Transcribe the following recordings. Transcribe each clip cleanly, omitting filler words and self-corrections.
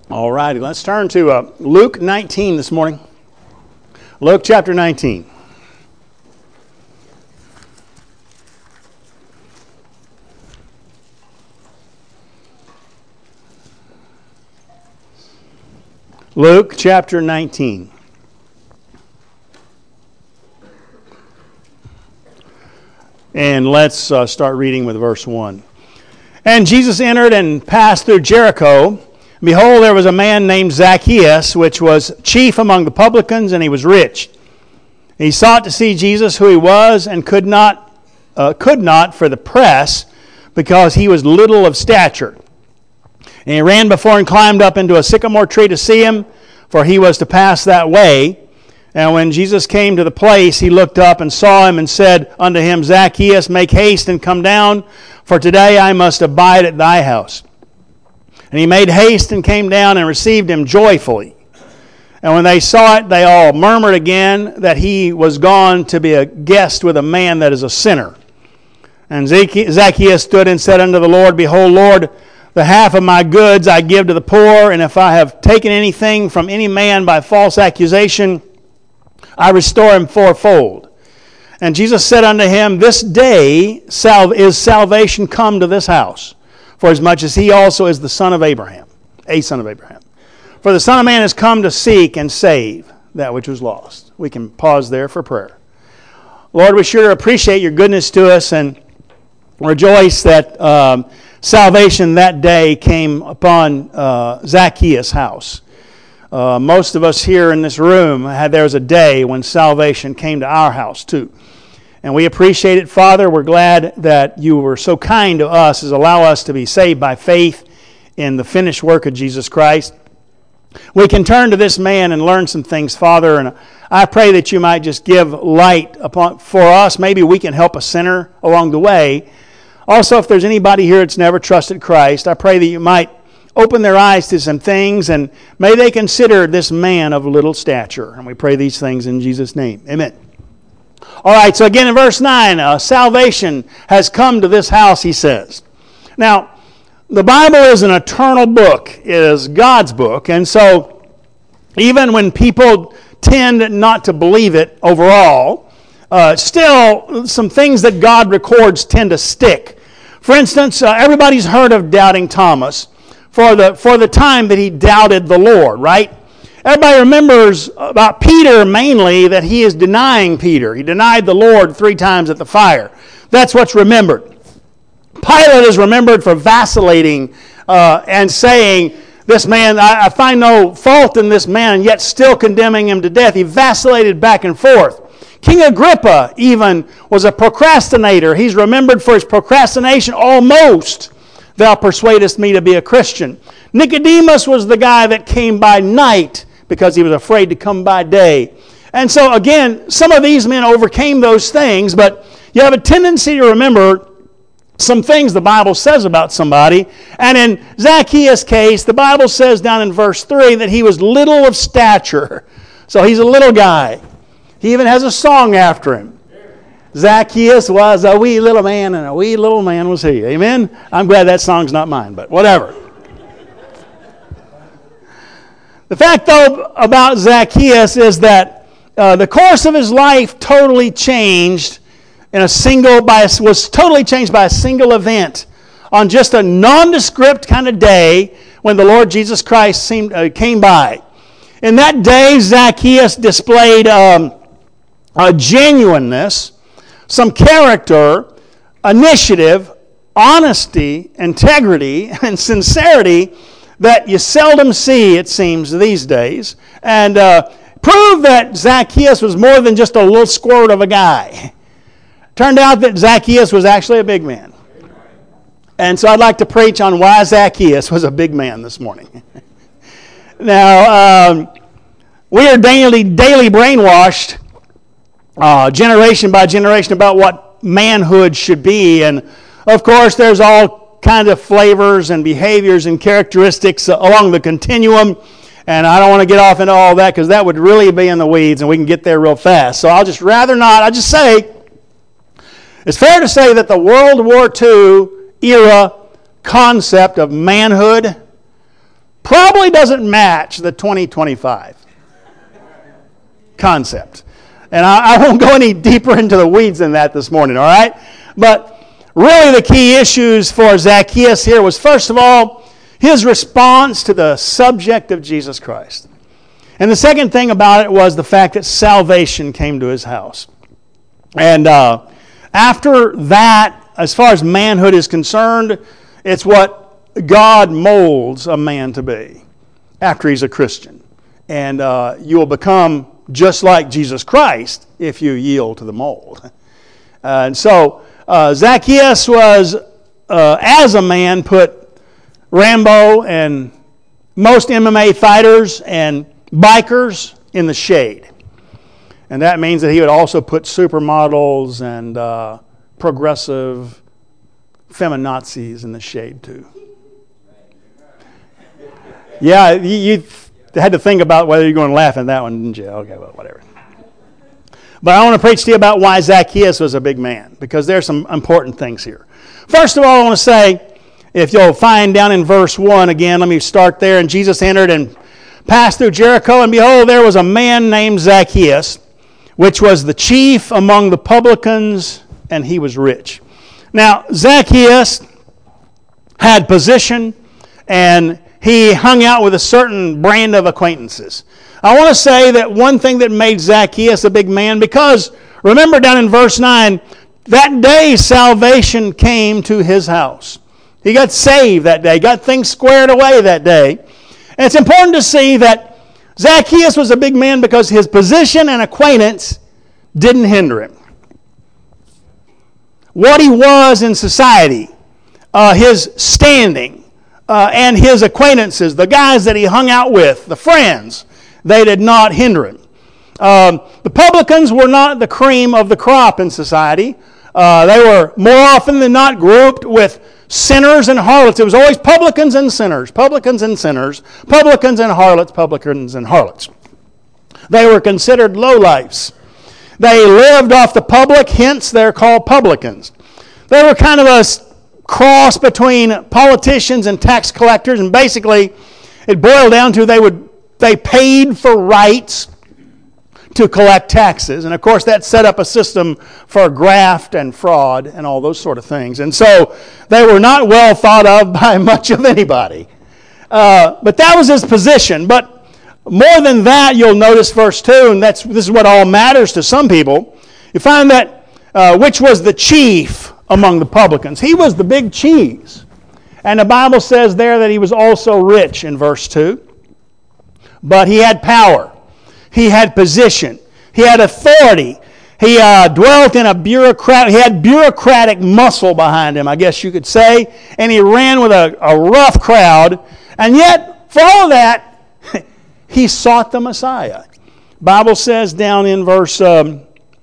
All righty, let's turn to Luke 19 this morning. Luke chapter 19. Luke chapter 19. And let's start reading with verse 1. And Jesus entered and passed through Jericho. Behold, there was a man named Zacchaeus, which was chief among the publicans, and he was rich. He sought to see Jesus, who he was, and could not for the press, because he was little of stature. And he ran before and climbed up into a sycamore tree to see him, for he was to pass that way. And when Jesus came to the place, he looked up and saw him and said unto him, Zacchaeus, make haste and come down, for today I must abide at thy house. And he made haste and came down and received him joyfully. And when they saw it, they all murmured again that he was gone to be a guest with a man that is a sinner. And Zacchaeus stood and said unto the Lord, Behold, Lord, the half of my goods I give to the poor, and if I have taken anything from any man by false accusation, I restore him fourfold. And Jesus said unto him, This day is salvation come to this house, for as much as he also is the son of Abraham, a son of Abraham. For the Son of Man has come to seek and save that which was lost. We can pause there for prayer. Lord, we sure appreciate your goodness to us and rejoice that salvation that day came upon Zacchaeus' house. Most of us here in this room, there was a day when salvation came to our house too. And we appreciate it, Father. We're glad that you were so kind to us as allow us to be saved by faith in the finished work of Jesus Christ. We can turn to this man and learn some things, Father, and I pray that you might just give light for us. Maybe we can help a sinner along the way. Also, if there's anybody here that's never trusted Christ, I pray that you might open their eyes to some things, and may they consider this man of little stature. And we pray these things in Jesus' name. Amen. All right, so again in verse 9, salvation has come to this house, he says. Now, the Bible is an eternal book. It is God's book. And so even when people tend not to believe it overall, still some things that God records tend to stick. For instance, everybody's heard of doubting Thomas for the time that he doubted the Lord, right? Everybody remembers about Peter mainly that he is denying Peter. He denied the Lord 3 times at the fire. That's what's remembered. Pilate is remembered for vacillating and saying, this man, I find no fault in this man, and yet still condemning him to death. He vacillated back and forth. King Agrippa even was a procrastinator. He's remembered for his procrastination almost. Thou persuadest me to be a Christian. Nicodemus was the guy that came by night because he was afraid to come by day. And so again, some of these men overcame those things, but you have a tendency to remember some things the Bible says about somebody. And in Zacchaeus' case, the Bible says down in verse 3 that he was little of stature. So he's a little guy. He even has a song after him. Zacchaeus was a wee little man, and a wee little man was he. Amen? I'm glad that song's not mine, but whatever. The fact, though, about Zacchaeus is that the course of his life totally changed was totally changed by a single event on just a nondescript kind of day when the Lord Jesus Christ came by. In that day, Zacchaeus displayed a genuineness, some character, initiative, honesty, integrity, and sincerity that you seldom see, it seems, these days, and proved that Zacchaeus was more than just a little squirt of a guy. Turned out that Zacchaeus was actually a big man. And so I'd like to preach on why Zacchaeus was a big man this morning. Now, we are daily brainwashed, generation by generation, about what manhood should be. And, of course, there's all kinds of flavors and behaviors and characteristics along the continuum. And I don't want to get off into all that because that would really be in the weeds and we can get there real fast. So I'll just say, it's fair to say that the World War II era concept of manhood probably doesn't match the 2025 concept. And I won't go any deeper into the weeds than that this morning, all right? But really the key issues for Zacchaeus here was, first of all, his response to the subject of Jesus Christ. And the second thing about it was the fact that salvation came to his house. And after that, as far as manhood is concerned, it's what God molds a man to be after he's a Christian. And you will become just like Jesus Christ if you yield to the mold. And so Zacchaeus was, as a man, put Rambo and most MMA fighters and bikers in the shade. And that means that he would also put supermodels and progressive feminazis in the shade too. Yeah, you had to think about whether you're going to laugh at that one, didn't you? Okay, well, whatever. But I want to preach to you about why Zacchaeus was a big man, because there's some important things here. First of all, I want to say, if you'll find down in verse 1 again, let me start there. And Jesus entered and passed through Jericho, and behold, there was a man named Zacchaeus, which was the chief among the publicans, and he was rich. Now, Zacchaeus had position, and he hung out with a certain brand of acquaintances. I want to say that one thing that made Zacchaeus a big man, because remember down in verse 9, that day salvation came to his house. He got saved that day, got things squared away that day. And it's important to see that Zacchaeus was a big man because his position and acquaintance didn't hinder him. What he was in society, his standing, and his acquaintances, the guys that he hung out with, the friends, they did not hinder him. The publicans were not the cream of the crop in society. They were more often than not grouped with sinners and harlots. It was always publicans and sinners, publicans and sinners, publicans and harlots, publicans and harlots. They were considered lowlifes. They lived off the public, hence they're called publicans. They were kind of a cross between politicians and tax collectors, and basically it boiled down to they paid for rights to collect taxes. And of course that set up a system for graft and fraud and all those sort of things. And so they were not well thought of by much of anybody. But that was his position. But more than that, you'll notice verse 2, and this is what all matters to some people. You find that which was the chief among the publicans. He was the big cheese. And the Bible says there that he was also rich in verse 2. But he had power. He had position. He had authority. He dwelt in he had bureaucratic muscle behind him, I guess you could say. And he ran with a rough crowd. And yet, for all of that, he sought the Messiah. Bible says down in verse 3,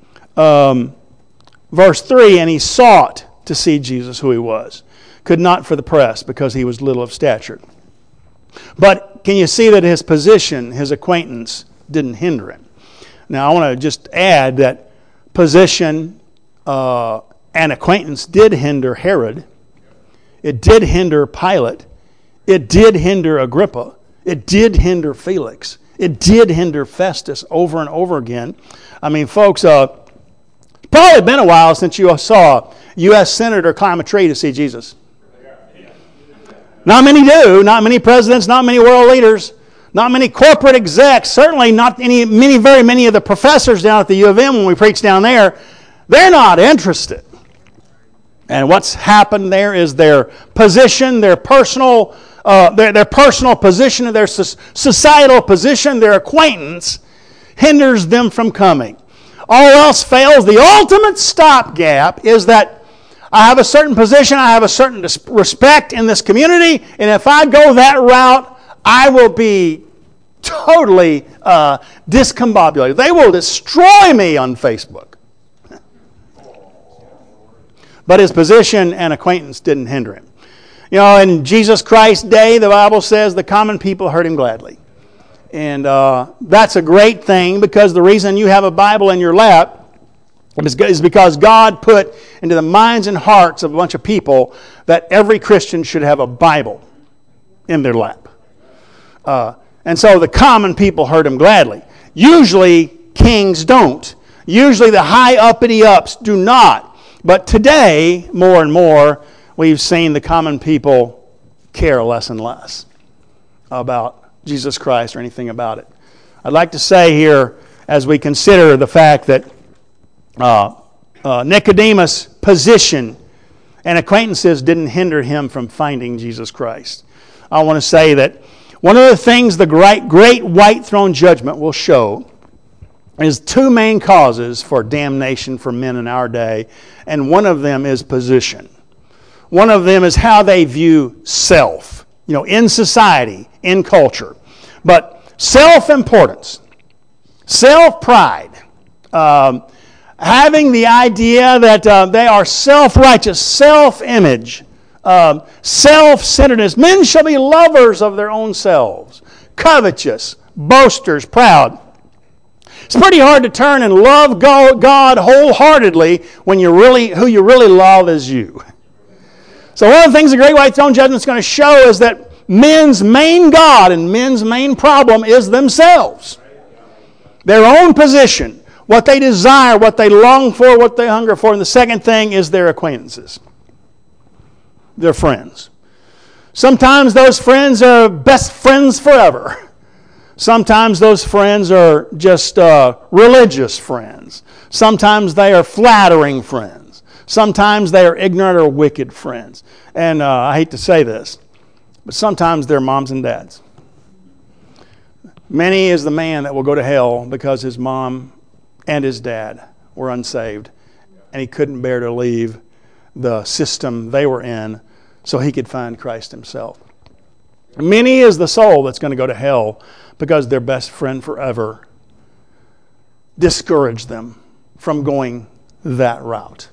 and he sought to see Jesus who he was. Could not for the press, because he was little of stature. But can you see that his position, his acquaintance, didn't hinder him? Now, I want to just add that position and acquaintance did hinder Herod. It did hinder Pilate. It did hinder Agrippa. It did hinder Felix. It did hinder Festus over and over again. I mean, folks, probably been a while since you saw a U.S. Senator climb a tree to see Jesus. Not many do. Not many presidents, not many world leaders, not many corporate execs, certainly not very many of the professors down at the U of M when we preach down there. They're not interested. And what's happened there is their position, their personal position, their societal position, their acquaintance hinders them from coming. All else fails. The ultimate stopgap is that I have a certain position, I have a certain respect in this community, and if I go that route, I will be totally discombobulated. They will destroy me on Facebook. But his position and acquaintance didn't hinder him. You know, in Jesus Christ's day, the Bible says the common people heard him gladly. And that's a great thing, because the reason you have a Bible in your lap is because God put into the minds and hearts of a bunch of people that every Christian should have a Bible in their lap. And so the common people heard him gladly. Usually, kings don't. Usually, the high uppity-ups do not. But today, more and more, we've seen the common people care less and less about Jesus Christ or anything about it. I'd like to say here, as we consider the fact that Nicodemus' position and acquaintances didn't hinder him from finding Jesus Christ. I want to say that one of the things the great white throne judgment will show is two main causes for damnation for men in our day, and one of them is position. One of them is how they view self, in society, in culture. But self-importance, self-pride, having the idea that they are self-righteous, self-image, self-centeredness. Men shall be lovers of their own selves, covetous, boasters, proud. It's pretty hard to turn and love God wholeheartedly when who you really love is you. So one of the things the Great White Throne Judgment is going to show is that men's main God and men's main problem is themselves. Their own position, what they desire, what they long for, what they hunger for. And the second thing is their acquaintances, their friends. Sometimes those friends are best friends forever. Sometimes those friends are just religious friends. Sometimes they are flattering friends. Sometimes they are ignorant or wicked friends. And I hate to say this, but sometimes they're moms and dads. Many is the man that will go to hell because his mom and his dad were unsaved, and he couldn't bear to leave the system they were in so he could find Christ himself. Many is the soul that's going to go to hell because their best friend forever discouraged them from going that route.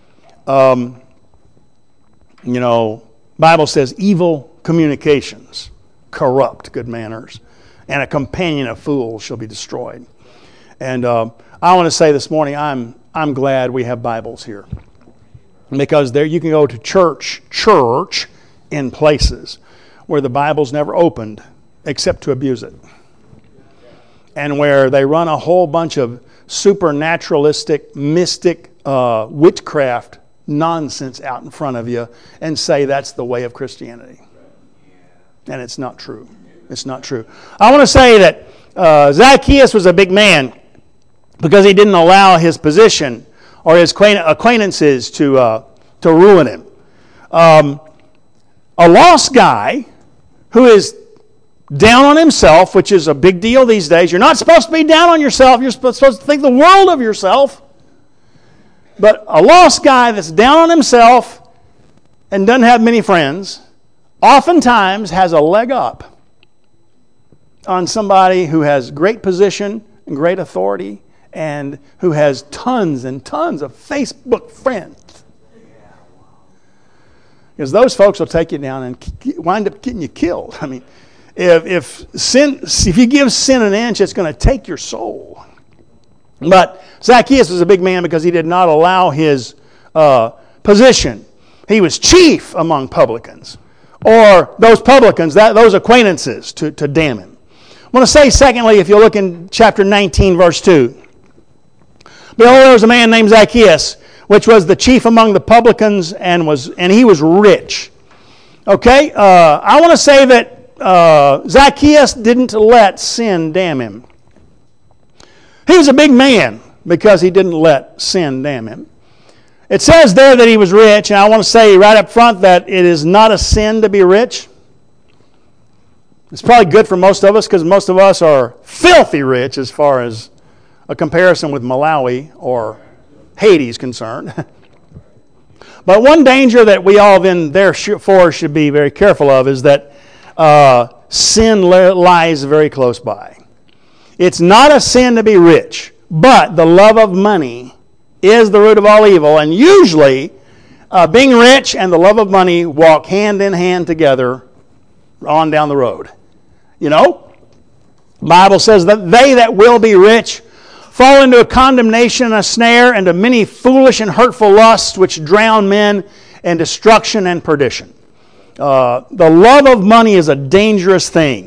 Bible says evil communications corrupt good manners, and a companion of fools shall be destroyed. And I want to say this morning, I'm glad we have Bibles here, because there you can go to church in places where the Bible's never opened except to abuse it, and where they run a whole bunch of supernaturalistic, mystic, witchcraft nonsense out in front of you and say that's the way of Christianity. And it's not true. It's not true. I want to say that Zacchaeus was a big man because he didn't allow his position or his acquaintances to ruin him. A lost guy who is down on himself, which is a big deal these days. You're not supposed to be down on yourself. You're supposed to think the world of yourself. But a lost guy that's down on himself and doesn't have many friends oftentimes has a leg up on somebody who has great position and great authority and who has tons and tons of Facebook friends. Because those folks will take you down and wind up getting you killed. I mean, if you give sin an inch, it's going to take your soul. But Zacchaeus was a big man because he did not allow his position. He was chief among publicans, or those publicans, those acquaintances, to damn him. I want to say, secondly, if you look in chapter 19, verse 2, behold, there was a man named Zacchaeus, which was the chief among the publicans, and he was rich. Okay, I want to say that Zacchaeus didn't let sin damn him. He was a big man because he didn't let sin damn him. It says there that he was rich, and I want to say right up front that it is not a sin to be rich. It's probably good for most of us because most of us are filthy rich as far as a comparison with Malawi or Haiti is concerned. But one danger that we all then therefore should be very careful of is that sin lies very close by. It's not a sin to be rich, but the love of money is the root of all evil. And usually, being rich and the love of money walk hand in hand together on down the road. The Bible says that they that will be rich fall into a condemnation and a snare and to many foolish and hurtful lusts which drown men in destruction and perdition. The love of money is a dangerous thing.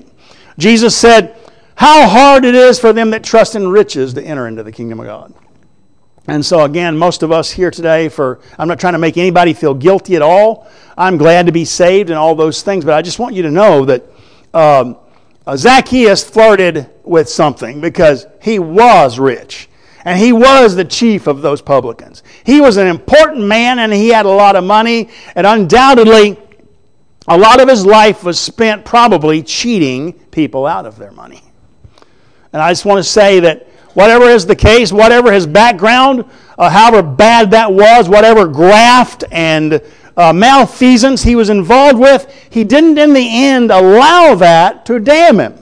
Jesus said, how hard it is for them that trust in riches to enter into the kingdom of God. And so again, most of us here today, I'm not trying to make anybody feel guilty at all. I'm glad to be saved and all those things, but I just want you to know that Zacchaeus flirted with something because he was rich. And he was the chief of those publicans. He was an important man and he had a lot of money. And undoubtedly, a lot of his life was spent probably cheating people out of their money. And I just want to say that whatever is the case, whatever his background, however bad that was, whatever graft and malfeasance he was involved with, he didn't in the end allow that to damn him.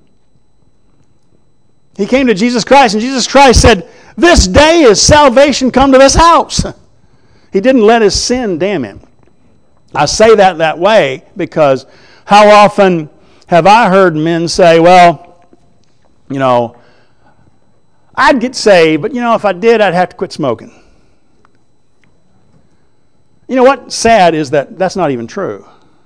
He came to Jesus Christ, and Jesus Christ said, this day is salvation come to this house. He didn't let his sin damn him. I say that way because how often have I heard men say, well, I'd get saved, but if I did, I'd have to quit smoking. You know what's sad is that that's not even true.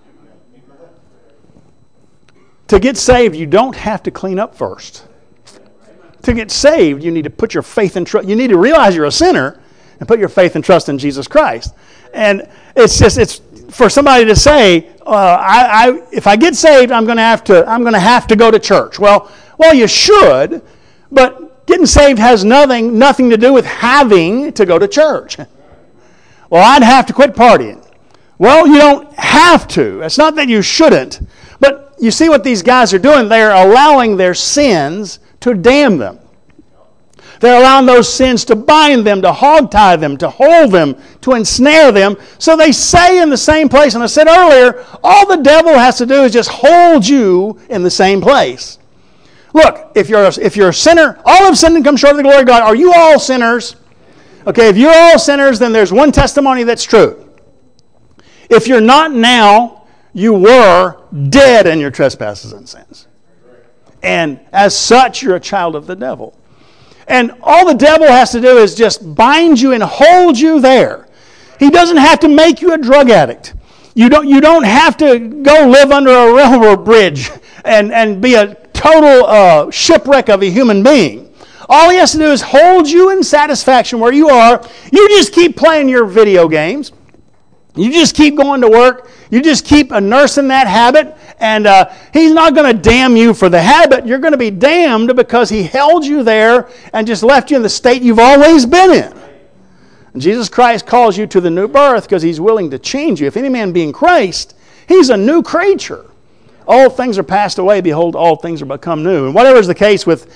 To get saved, you don't have to clean up first. To get saved, you need to put your faith and trust. You need to realize you're a sinner and put your faith and trust in Jesus Christ. And it's for somebody to say, if I get saved, I'm going to have to go to church. Well, you should, but getting saved has nothing to do with having to go to church. Well, I'd have to quit partying. Well, you don't have to. It's not that you shouldn't. But you see what these guys are doing? They're allowing their sins to damn them. They're allowing those sins to bind them, to hogtie them, to hold them, to ensnare them. So they say in the same place, and I said earlier, all the devil has to do is just hold you in the same place. Look, if you're a sinner, all have sinned and come short of the glory of God. Are you all sinners? Okay, if you're all sinners, then there's one testimony that's true. If you're not now, you were dead in your trespasses and sins. And as such, you're a child of the devil. And all the devil has to do is just bind you and hold you there. He doesn't have to make you a drug addict. You don't have to go live under a railroad bridge and be a total shipwreck of a human being. All he has to do is hold you in satisfaction where you are. You just keep playing your video games. You just keep going to work. You just keep nursing that habit. And he's not going to damn you for the habit. You're going to be damned because he held you there and just left you in the state you've always been in. And Jesus Christ calls you to the new birth because he's willing to change you. If any man be in Christ, he's a new creature. All things are passed away. Behold, all things are become new. And whatever is the case with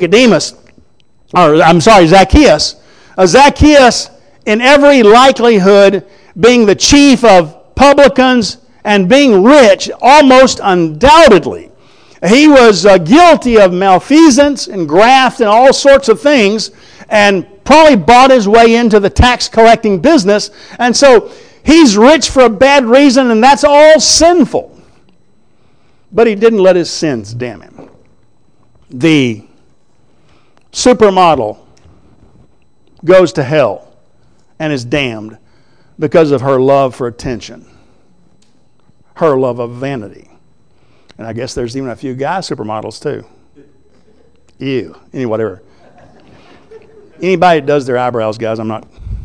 Zacchaeus. Zacchaeus, in every likelihood, being the chief of publicans and being rich, almost undoubtedly, he was guilty of malfeasance and graft and all sorts of things, and probably bought his way into the tax collecting business. And so he's rich for a bad reason, and that's all sinful. But he didn't let his sins damn him. The supermodel goes to hell and is damned because of her love for attention, her love of vanity. And I guess there's even a few guy supermodels too. Ew. Whatever. Anybody that does their eyebrows, guys, I'm not.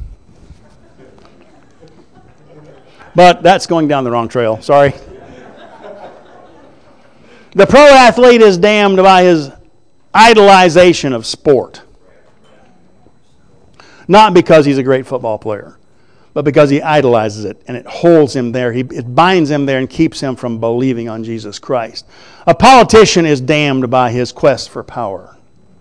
But that's going down the wrong trail. Sorry. The pro athlete is damned by his idolization of sport. Not because he's a great football player, but because he idolizes it and it holds him there. It binds him there and keeps him from believing on Jesus Christ. A politician is damned by his quest for power.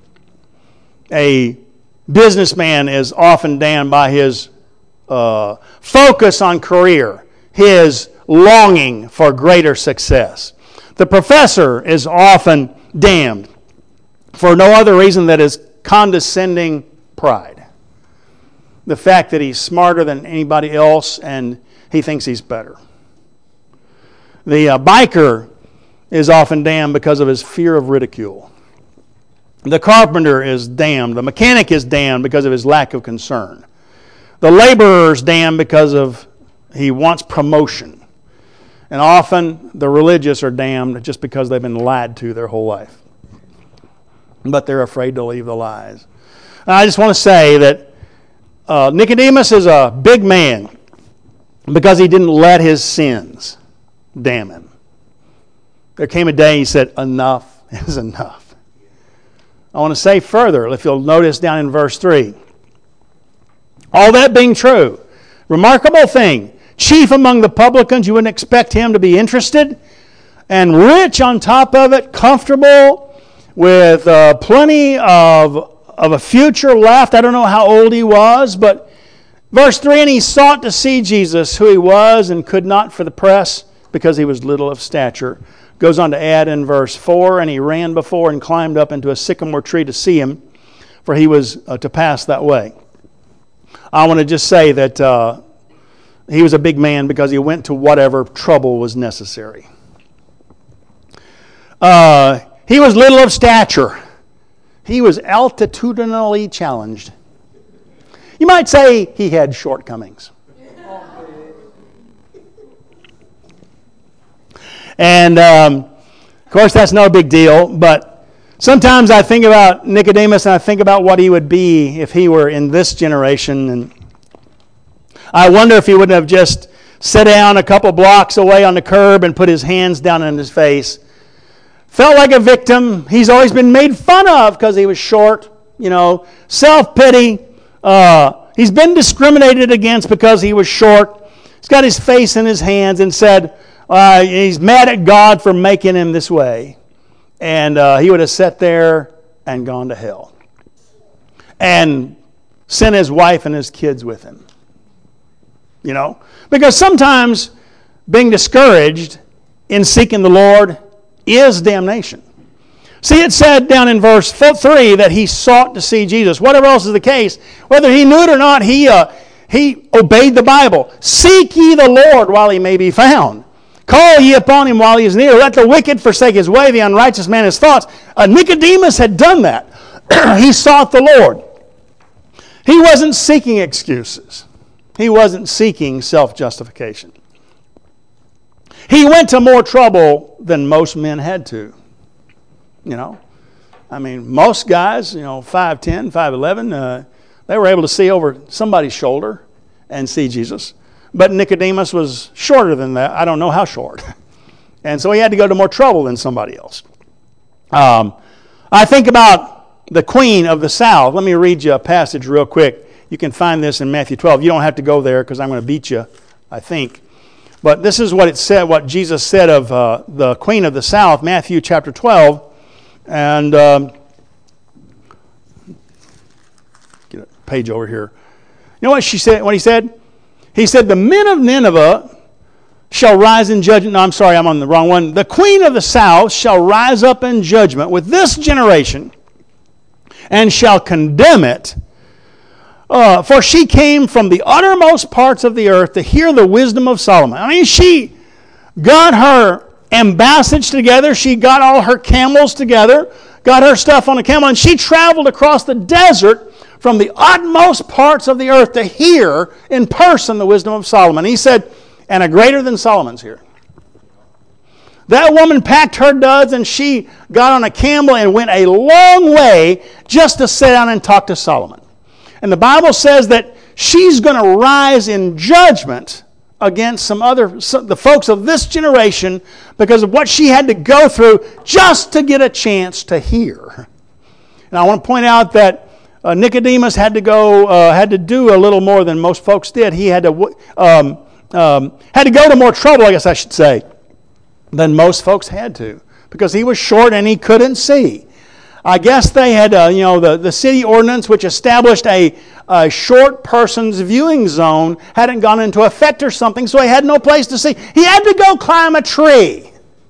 A businessman is often damned by his focus on career, his longing for greater success. The professor is often damned for no other reason than his condescending pride. The fact that he's smarter than anybody else and he thinks he's better. The biker is often damned because of his fear of ridicule. The carpenter is damned. The mechanic is damned because of his lack of concern. The laborer is damned because of he wants promotion. And often the religious are damned just because they've been lied to their whole life. But they're afraid to leave the lies. And I just want to say that Nicodemus is a big man because he didn't let his sins damn him. There came a day he said, enough is enough. I want to say further, if you'll notice down in verse 3. All that being true, remarkable thing, chief among the publicans, you wouldn't expect him to be interested, and rich on top of it, comfortable, with plenty of a future left. I don't know how old he was, but verse 3, and he sought to see Jesus, who he was, and could not for the press, because he was little of stature. Goes on to add in verse 4, and he ran before and climbed up into a sycamore tree to see him, for he was to pass that way. I want to just say that he was a big man because he went to whatever trouble was necessary. He was little of stature. He was altitudinally challenged. You might say he had shortcomings. And, of course, that's no big deal, but sometimes I think about Nicodemus and I think about what he would be if he were in this generation. And I wonder if he wouldn't have just sat down a couple blocks away on the curb and put his hands down on his face. Felt like a victim. He's always been made fun of because he was short. Self-pity. He's been discriminated against because he was short. He's got his face in his hands and said he's mad at God for making him this way. And he would have sat there and gone to hell. And sent his wife and his kids with him. Because sometimes being discouraged in seeking the Lord is damnation. See, it said down in verse 3 that he sought to see Jesus. Whatever else is the case, whether he knew it or not, he obeyed the Bible. Seek ye the Lord while he may be found. Call ye upon him while he is near. Let the wicked forsake his way, the unrighteous man his thoughts. Nicodemus had done that. He sought the Lord. He wasn't seeking excuses. He wasn't seeking self-justification. He went to more trouble than most men had to. Most guys, 5'10", 5'11", they were able to see over somebody's shoulder and see Jesus. But Nicodemus was shorter than that. I don't know how short. And so he had to go to more trouble than somebody else. I think about the Queen of the South. Let me read you a passage real quick. You can find this in Matthew 12. You don't have to go there because I'm going to beat you, I think. But this is what it said, what Jesus said of the Queen of the South, Matthew chapter 12. And get a page over here. You know what she said? What he said? He said, "The men of Nineveh shall rise in judgment." No, I'm sorry, I'm on the wrong one. "The Queen of the South shall rise up in judgment with this generation, and shall condemn it. For she came from the uttermost parts of the earth to hear the wisdom of Solomon." She got her ambassage together. She got all her camels together, got her stuff on a camel, and she traveled across the desert from the utmost parts of the earth to hear in person the wisdom of Solomon. He said, and a greater than Solomon's here. That woman packed her duds and she got on a camel and went a long way just to sit down and talk to Solomon. And the Bible says that she's going to rise in judgment against the folks of this generation because of what she had to go through just to get a chance to hear. And I want to point out that Nicodemus had to do a little more than most folks did. He had to go to more trouble, I guess I should say, than most folks had to, because he was short and he couldn't see. I guess they had, the city ordinance, which established a short person's viewing zone, hadn't gone into effect or something, so he had no place to see. He had to go climb a tree.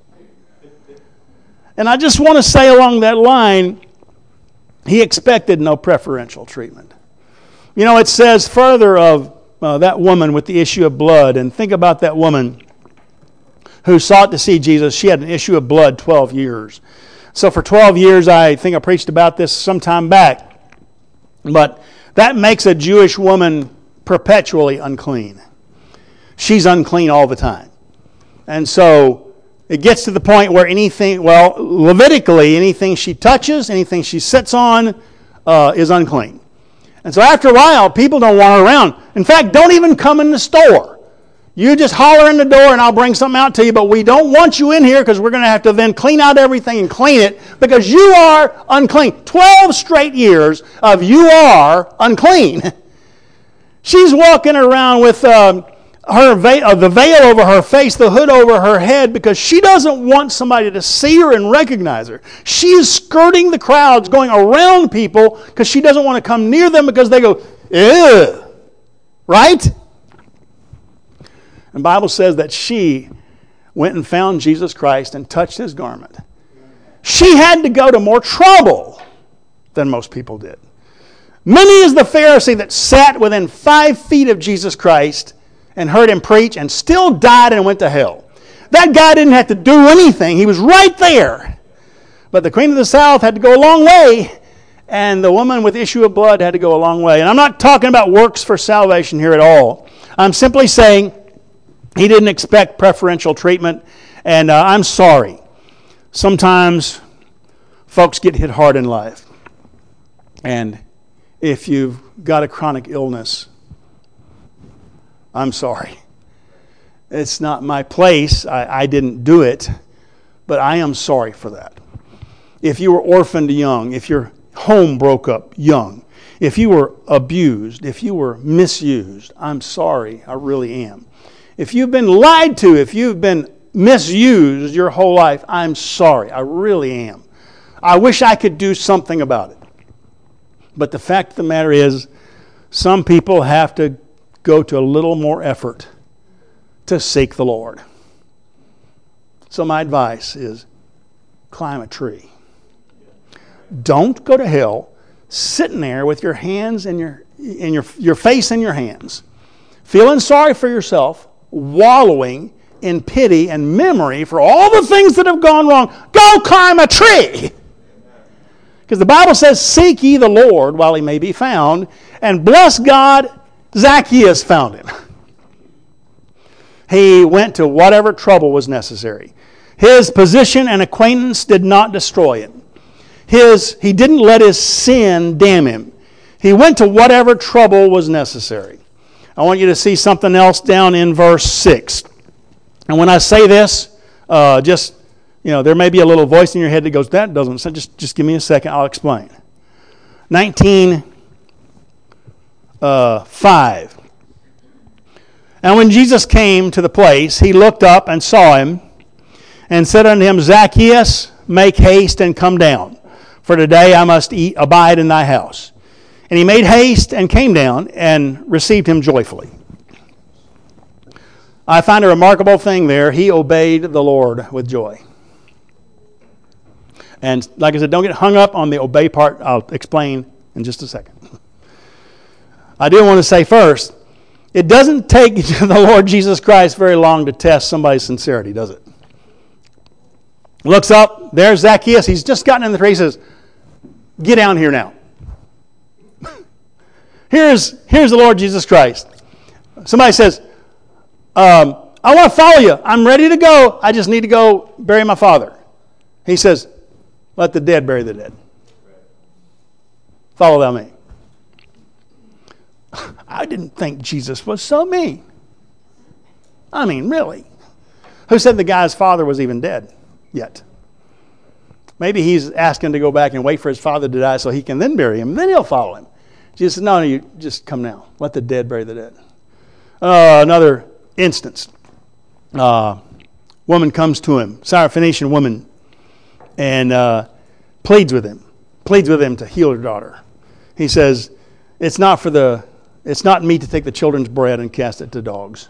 And I just want to say along that line, he expected no preferential treatment. It says further of that woman with the issue of blood, and think about that woman who sought to see Jesus. She had an issue of blood 12 years. So for 12 years, I think I preached about this some time back. But that makes a Jewish woman perpetually unclean. She's unclean all the time. And so it gets to the point where Levitically, anything she touches, anything she sits on is unclean. And so after a while, people don't want her around. In fact, don't even come in the store. You just holler in the door and I'll bring something out to you, but we don't want you in here because we're going to have to then clean out everything and clean it because you are unclean. 12 straight years of you are unclean. She's walking around with the veil over her face, the hood over her head, because she doesn't want somebody to see her and recognize her. She is skirting the crowds, going around people because she doesn't want to come near them because they go, ew, right? And the Bible says that she went and found Jesus Christ and touched his garment. She had to go to more trouble than most people did. Many is the Pharisee that sat within 5 feet of Jesus Christ and heard him preach and still died and went to hell. That guy didn't have to do anything. He was right there. But the Queen of the South had to go a long way, and the woman with issue of blood had to go a long way. And I'm not talking about works for salvation here at all. I'm simply saying he didn't expect preferential treatment, and I'm sorry. Sometimes folks get hit hard in life. And if you've got a chronic illness, I'm sorry. It's not my place. I didn't do it, but I am sorry for that. If you were orphaned young, if your home broke up young, if you were abused, if you were misused, I'm sorry. I really am. If you've been lied to, if you've been misused your whole life, I'm sorry. I really am. I wish I could do something about it. But the fact of the matter is, some people have to go to a little more effort to seek the Lord. So my advice is, climb a tree. Don't go to hell sitting there with your hands and your face in your hands, feeling sorry for yourself, wallowing in pity and memory for all the things that have gone wrong. Go climb a tree. Because the Bible says, seek ye the Lord while he may be found. And bless God, Zacchaeus found him. He went to whatever trouble was necessary. His position and acquaintance did not destroy him. He didn't let his sin damn him. He went to whatever trouble was necessary. I want you to see something else down in verse 6. And when I say this, there may be a little voice in your head that goes, that doesn't, so just give me a second, I'll explain. 19:5. And when Jesus came to the place, he looked up and saw him and said unto him, Zacchaeus, make haste and come down, for today I must abide in thy house. And he made haste and came down and received him joyfully. I find a remarkable thing there. He obeyed the Lord with joy. And like I said, don't get hung up on the obey part. I'll explain in just a second. I do want to say first, it doesn't take the Lord Jesus Christ very long to test somebody's sincerity, does it? Looks up, there's Zacchaeus. He's just gotten in the tree. He says, get down here now. Here's the Lord Jesus Christ. Somebody says, I want to follow you. I'm ready to go. I just need to go bury my father. He says, let the dead bury the dead. Follow thou me. I didn't think Jesus was so mean. I mean, really. Who said the guy's father was even dead yet? Maybe he's asking to go back and wait for his father to die so he can then bury him, and then he'll follow him. Jesus said, no, you just come now. Let the dead bury the dead. Another instance. Woman comes to him, Syrophoenician woman, and pleads with him to heal her daughter. He says, it's not me to take the children's bread and cast it to dogs.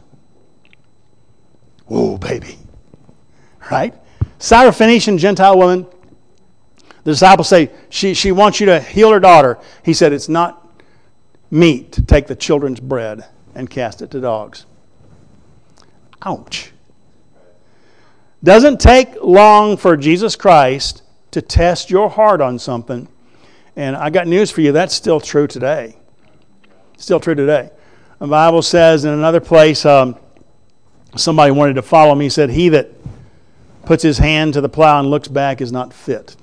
Whoa, baby. Right? Syrophoenician Gentile woman. The disciples say, she wants you to heal her daughter. He said, it's not meat to take the children's bread and cast it to dogs. Ouch. Doesn't take long for Jesus Christ to test your heart on something. And I got news for you, that's still true today. Still true today. The Bible says in another place, somebody wanted to follow me, he said, he that puts his hand to the plow and looks back is not fit.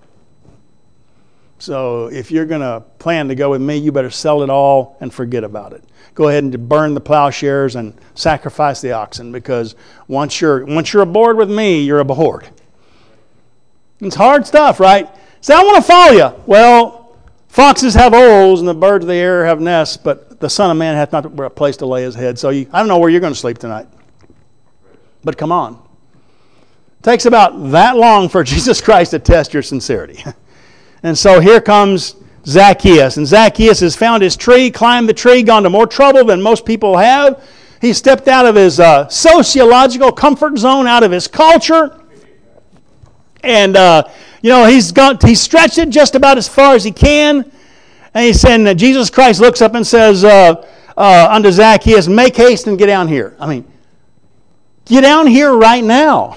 So if you're going to plan to go with me, you better sell it all and forget about it. Go ahead and burn the plowshares and sacrifice the oxen, because once you're aboard with me, you're aboard. It's hard stuff, right? Say, I want to follow you. Well, foxes have holes and the birds of the air have nests, but the Son of Man hath not a place to lay his head. So I don't know where you're going to sleep tonight. But come on. It takes about that long for Jesus Christ to test your sincerity. And so here comes Zacchaeus. And Zacchaeus has found his tree, climbed the tree, gone to more trouble than most people have. He stepped out of his sociological comfort zone, out of his culture. And, he's stretched it just about as far as he can. And he's saying that Jesus Christ looks up and says unto Zacchaeus, make haste and get down here. I mean, get down here right now.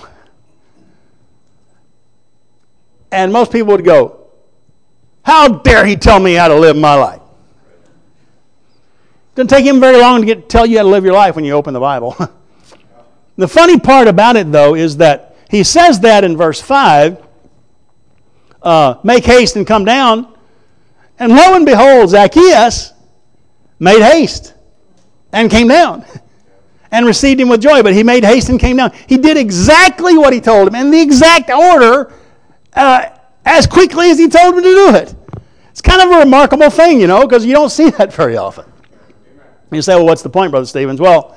And most people would go, how dare he tell me how to live my life? Doesn't take him very long to tell you how to live your life when you open the Bible. The funny part about it, though, is that he says that in verse 5, make haste and come down. And lo and behold, Zacchaeus made haste and came down and received him with joy. But he made haste and came down. He did exactly what he told him in the exact order as quickly as he told him to do it. It's kind of a remarkable thing, because you don't see that very often. You say, well, what's the point, Brother Stevens? Well,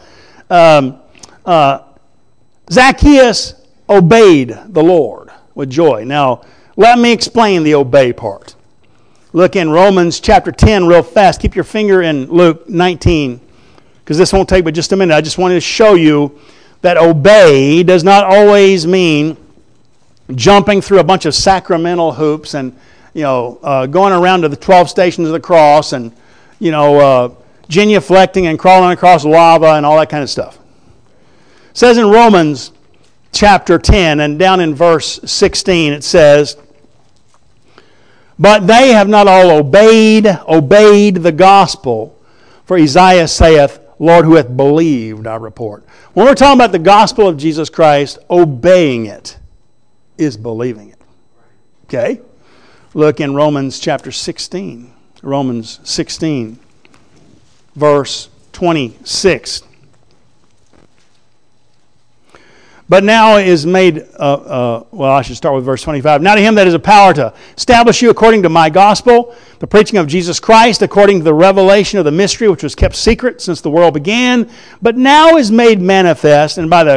Zacchaeus obeyed the Lord with joy. Now, let me explain the obey part. Look in Romans chapter 10 real fast. Keep your finger in Luke 19, because this won't take but just a minute. I just wanted to show you that obey does not always mean jumping through a bunch of sacramental hoops and, going around to the 12 stations of the cross and, genuflecting and crawling across lava and all that kind of stuff. It says in Romans chapter 10 and down in verse 16 it says, but they have not all obeyed the gospel. For Isaiah saith, Lord, who hath believed our report. When we're talking about the gospel of Jesus Christ, obeying it is believing it. Okay? Look in Romans chapter 16. Romans 16, verse 26. But now is made, I should start with verse 25. Now to him that is a power to establish you according to my gospel, the preaching of Jesus Christ, according to the revelation of the mystery which was kept secret since the world began, but now is made manifest, and by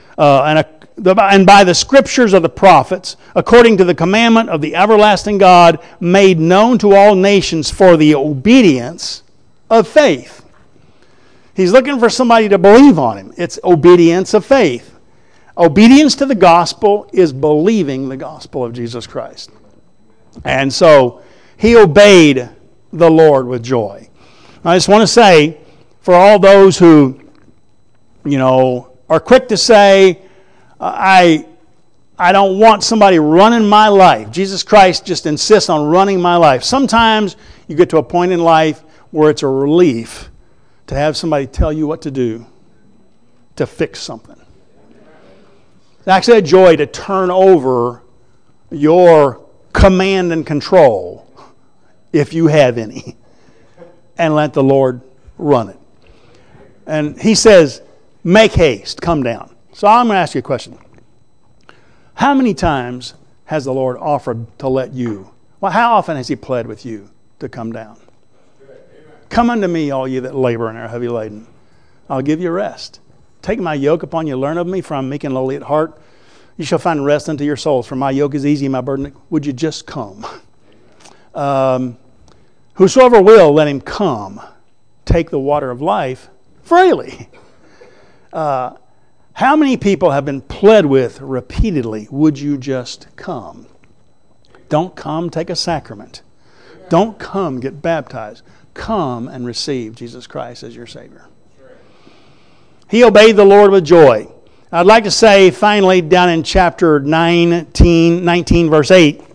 the scriptures of the prophets, according to the commandment of the everlasting God, made known to all nations for the obedience of faith. He's looking for somebody to believe on him. It's obedience of faith. Obedience to the gospel is believing the gospel of Jesus Christ. And so he obeyed the Lord with joy. I just want to say, for all those who, are quick to say, I don't want somebody running my life. Jesus Christ just insists on running my life. Sometimes you get to a point in life where it's a relief to have somebody tell you what to do to fix something. It's actually a joy to turn over your command and control, if you have any, and let the Lord run it. And he says, make haste, come down. So I'm going to ask you a question. How many times has the Lord offered to let you, how often has he pled with you to come down? Come unto me, all ye that labor and are heavy laden. I'll give you rest. Take my yoke upon you, learn of me, for I'm meek and lowly at heart. You shall find rest unto your souls, for my yoke is easy and my burden. Would you just come? Whosoever will, let him come. Take the water of life freely. How many people have been pled with repeatedly, would you just come? Don't come, take a sacrament. Don't come, get baptized. Come and receive Jesus Christ as your Savior. He obeyed the Lord with joy. I'd like to say, finally, down in chapter 19 verse 8,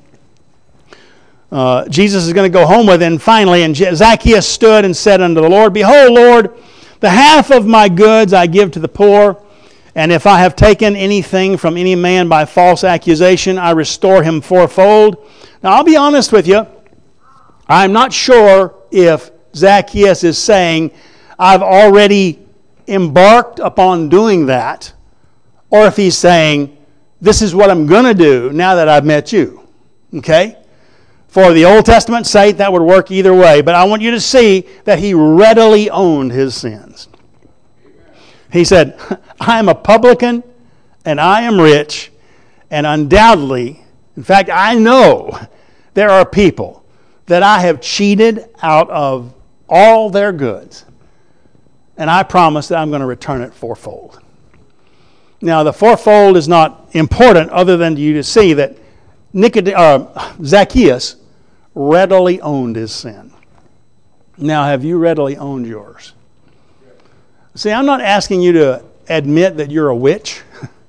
Jesus is going to go home with it, and finally, and Zacchaeus stood and said unto the Lord, Behold, Lord, the half of my goods I give to the poor, And if I have taken anything from any man by false accusation, I restore him fourfold. Now, I'll be honest with you. I'm not sure if Zacchaeus is saying, I've already embarked upon doing that, or if he's saying, this is what I'm going to do now that I've met you. Okay? For the Old Testament's sake, that would work either way. But I want you to see that he readily owned his sins. He said, I am a publican and I am rich, and undoubtedly, in fact, I know there are people that I have cheated out of all their goods, and I promise that I'm going to return it fourfold. Now, the fourfold is not important other than you to see that Zacchaeus readily owned his sin. Now, have you readily owned yours? See, I'm not asking you to admit that you're a witch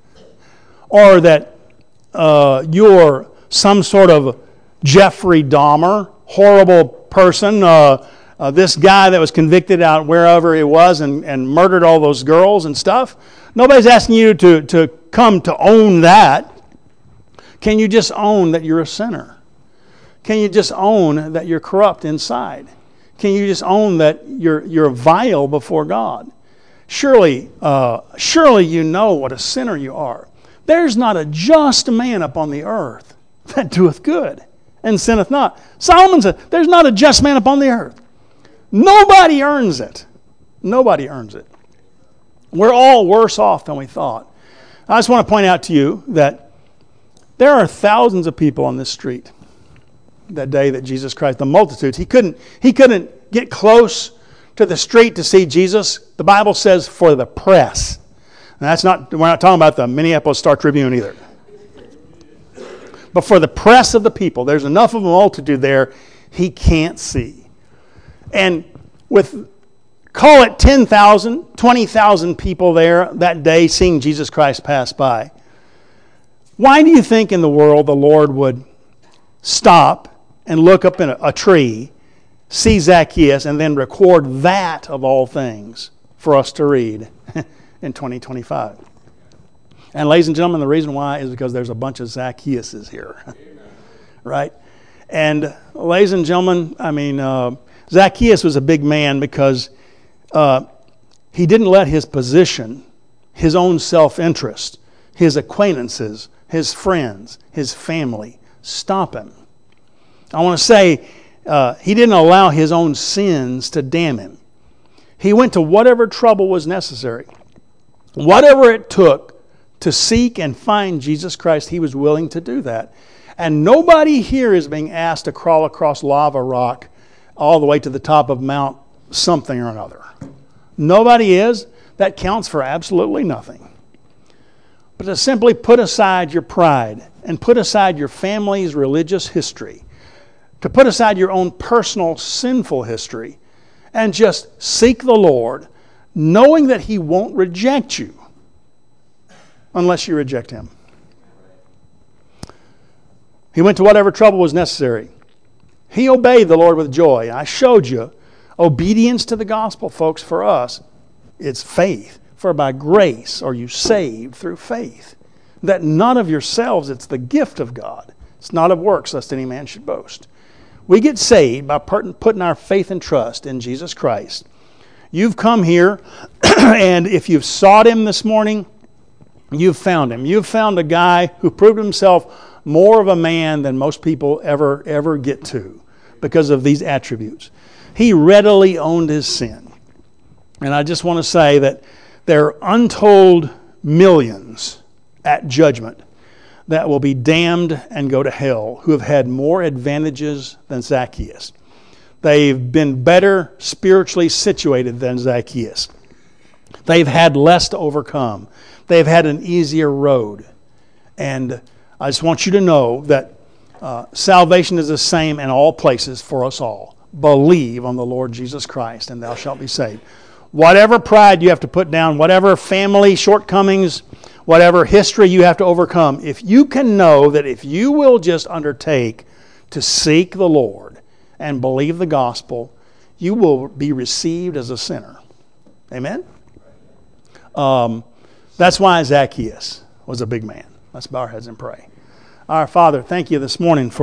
or that you're some sort of Jeffrey Dahmer, horrible person, this guy that was convicted out wherever he was and murdered all those girls and stuff. Nobody's asking you to come to own that. Can you just own that you're a sinner? Can you just own that you're corrupt inside? Can you just own that you're vile before God? Surely you know what a sinner you are. There's not a just man upon the earth that doeth good and sinneth not. Solomon said, there's not a just man upon the earth. Nobody earns it. Nobody earns it. We're all worse off than we thought. I just want to point out to you that there are thousands of people on this street that day that Jesus Christ, the multitudes, he couldn't get close to the street to see Jesus. The Bible says for the press. And we're not talking about the Minneapolis Star-Tribune either. But for the press of the people, there's enough of a multitude there, he can't see. And call it 10,000, 20,000 people there that day seeing Jesus Christ pass by. Why do you think in the world the Lord would stop and look up in a tree, see Zacchaeus, and then record that of all things for us to read in 2025? And ladies and gentlemen, the reason why is because there's a bunch of Zacchaeuses here. Right? And ladies and gentlemen, Zacchaeus was a big man because he didn't let his position, his own self-interest, his acquaintances, his friends, his family stop him. I want to say he didn't allow his own sins to damn him. He went to whatever trouble was necessary. Whatever it took to seek and find Jesus Christ, he was willing to do that. And nobody here is being asked to crawl across lava rock all the way to the top of Mount something or another. Nobody is. That counts for absolutely nothing. But to simply put aside your pride and put aside your family's religious history, to put aside your own personal sinful history, and just seek the Lord, knowing that he won't reject you unless you reject him. He went to whatever trouble was necessary. He obeyed the Lord with joy. I showed you obedience to the gospel, folks, for us, it's faith. For by grace are you saved through faith. That not of yourselves, it's the gift of God. It's not of works, lest any man should boast. We get saved by putting our faith and trust in Jesus Christ. You've come here, and if you've sought him this morning, you've found him. You've found a guy who proved himself more of a man than most people ever get to because of these attributes. He readily owned his sin. And I just want to say that there are untold millions at judgment that will be damned and go to hell who have had more advantages than Zacchaeus. They've been better spiritually situated than Zacchaeus. They've had less to overcome. They've had an easier road. And I just want you to know that salvation is the same in all places for us all. Believe on the Lord Jesus Christ and thou shalt be saved. Whatever pride you have to put down, whatever family shortcomings, whatever history you have to overcome, if you can know that if you will just undertake to seek the Lord and believe the gospel, you will be received as a sinner. Amen? That's why Zacchaeus was a big man. Let's bow our heads and pray. Our Father, thank you this morning for